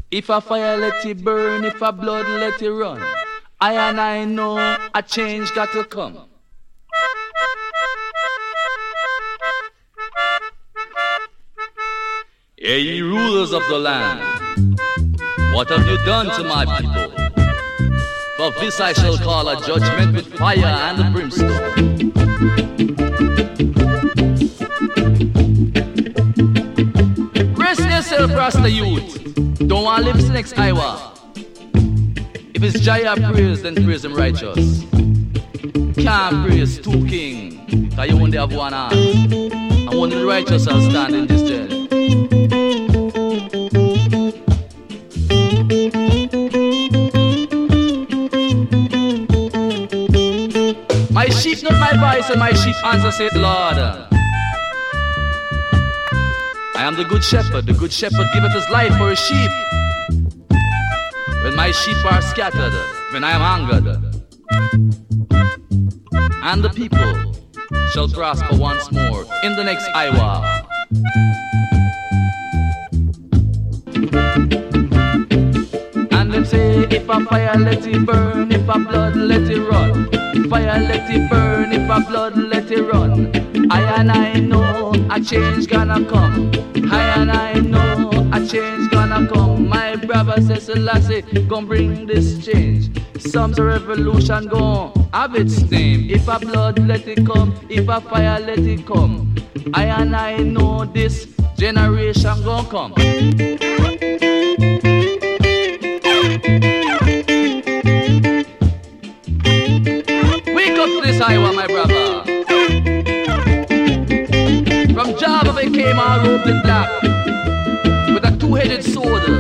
If a fire let it burn, if a blood let it run, I and I know a change got to come. Hey, ye rulers of the land, what have you done to my people? For this I shall call a judgment with fire and brimstone. Rest yourself, Rasta youth. Don't want to live in next Iowa. If it's Jaya praise, then praise him righteous. Can't praise two king, cause you only have one hand. And only the righteous shall stand in this day. My sheep not my voice, and my sheep answer, said Lord. I am the good shepherd giveth his life for his sheep. When my sheep are scattered, when I am hungered, and the people shall prosper once more in the next Iowa. And them say, if a fire let it burn, if a blood let it run. Fire let it burn, if a blood let it run. I and I know a change gonna come. I and I know a change gonna come. My brother says Selassie gon' bring this change. Some revolution gon' have its name. If a blood let it come, if a fire let it come. I and I know this generation gon' come. Wake up to this Iowa, my brother. From Java they came all robed in black, with a two-headed sword.